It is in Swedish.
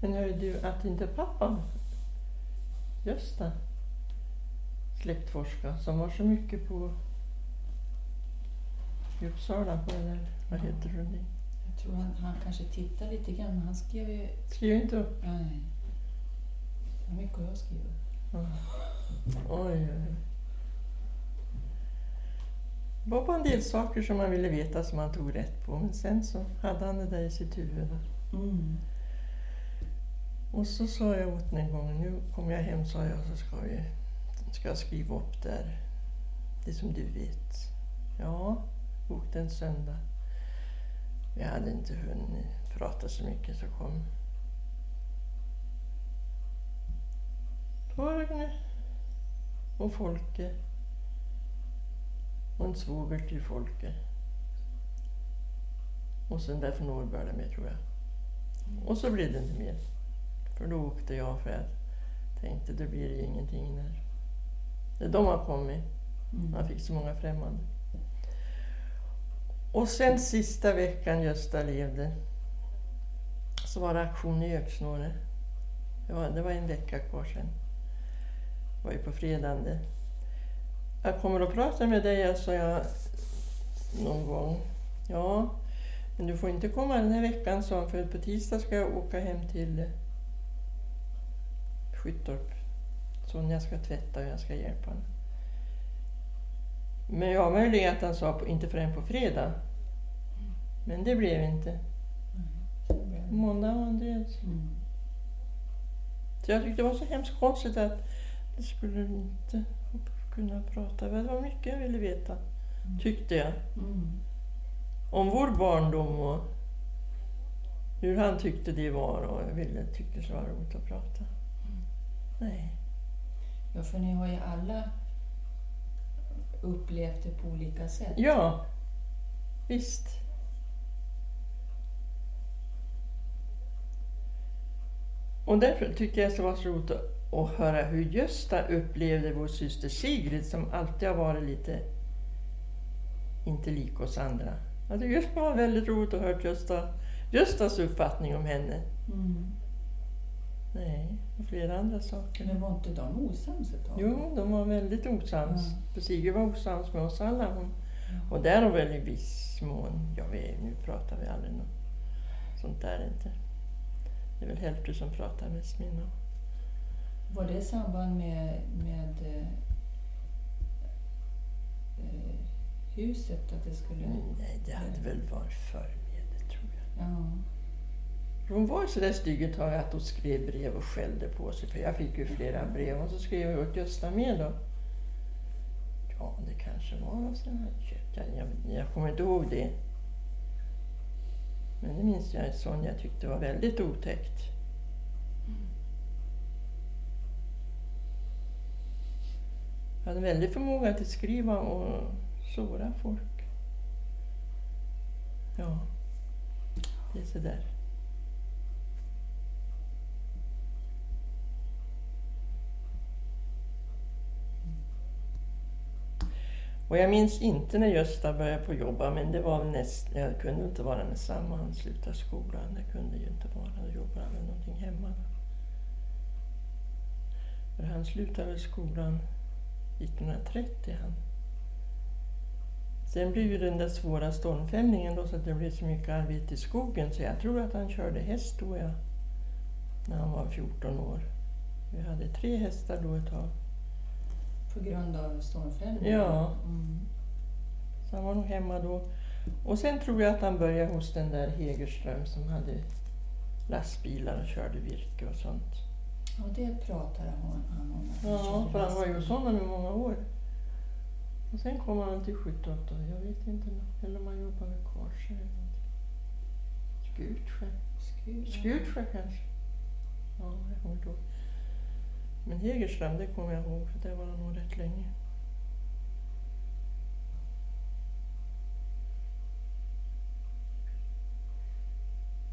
Men hör du att inte pappan, Gösta, släktforskare, som var så mycket på i Uppsala på det där, vad heter det? Jag tror han kanske tittar lite grann, men han skrev ju... Skriver inte upp? Nej. Det är mycket jag skriver. Ja. Oj. Det var bara en del saker som man ville veta som han tog rätt på. Men sen så hade han det där i sitt huvud. Mm. Och så sa jag åt en gång, nu kommer jag hem, sa jag, så ska jag skriva upp där. Det som du vet. Ja, åkte en söndag. Vi hade inte hunnit prata så mycket, så kom Torgny och Folke och en svåger till Folke. Och sen där från Norrberga med, tror jag. Och så blev det inte mer. För då åkte jag, för jag tänkte det blir ju ingenting när de har kommit. Man fick så många främmande. Och sen sista veckan Gösta levde så var det aktion i Öksnåre. Det var en vecka kvar sen. Det var ju på fredagen det. Jag kommer att prata med dig, sa jag någon gång. Ja, men du får inte komma den här veckan, sa han, för på tisdag ska jag åka hem till Skyttorp. Sonja ska tvätta och jag ska hjälpa henne. Men jag har möjlighet, han sa, inte förrän på fredag. Men det blev inte. Måndag var han död. Så jag tyckte det var så hemskt konstigt att det skulle inte kunna prata. Det var mycket jag ville veta, tyckte jag. Om vår barndom och hur han tyckte det var, och jag tyckte det var roligt att prata. Nej. Ja, för ni har ju alla upplevt det på olika sätt. Ja, visst. Och därför tycker jag det var så roligt att höra hur Gösta upplevde vår syster Sigrid, som alltid har varit lite inte lik oss andra. Jag tycker det var väldigt roligt att höra Göstas uppfattning om henne. Nej, och flera andra saker. Men var inte de osams ett tag? Jo, de var väldigt osams. För Sigrid var osams med oss alla. Och där har väl i viss mån, nu pratar vi aldrig något sånt där inte. Det är väl hälften som pratar mest med mig. Var det i samband med huset att det skulle... Nej, det hade väl varit förr med det, tror jag. Ja. Hon var så där stygg ett tag att hon skrev brev och skällde på sig. För jag fick ju flera brev, och så skrev jag åt Gösta med då. Ja, det kanske var något sånt här. Jag kommer inte ihåg det. Men det minns jag, sån jag tyckte var väldigt otäckt. Jag hade väldigt förmåga att skriva och såra folk. Ja, det är så där. Och jag minns inte när Gösta började på jobba, men det var jag kunde inte vara med samma, han slutade skolan, det kunde ju inte vara, då jobbade han med någonting hemma. För han slutade väl skolan 1930 han. Sen blev ju den där svåra stormfällningen då, så att det blev så mycket arbete i skogen, så jag tror att han körde häst då, när han var 14 år. Vi hade 3 hästar då ett tag. På grund av stormfällningen? Ja. Så han var nog hemma då. Och sen tror jag att han började hos den där Hegerström som hade lastbilar och körde virke och sånt. Ja, det pratade han om. Ja, för han var ju hos honom i många år. Och sen kom han till Skyttorp då, jag vet inte, eller om han jobbar med Karsjö eller någonting. Skutsjö kanske. Ja, jag kommer inte ihåg. Men Hegerström, det kommer jag ihåg, för det var nog rätt länge.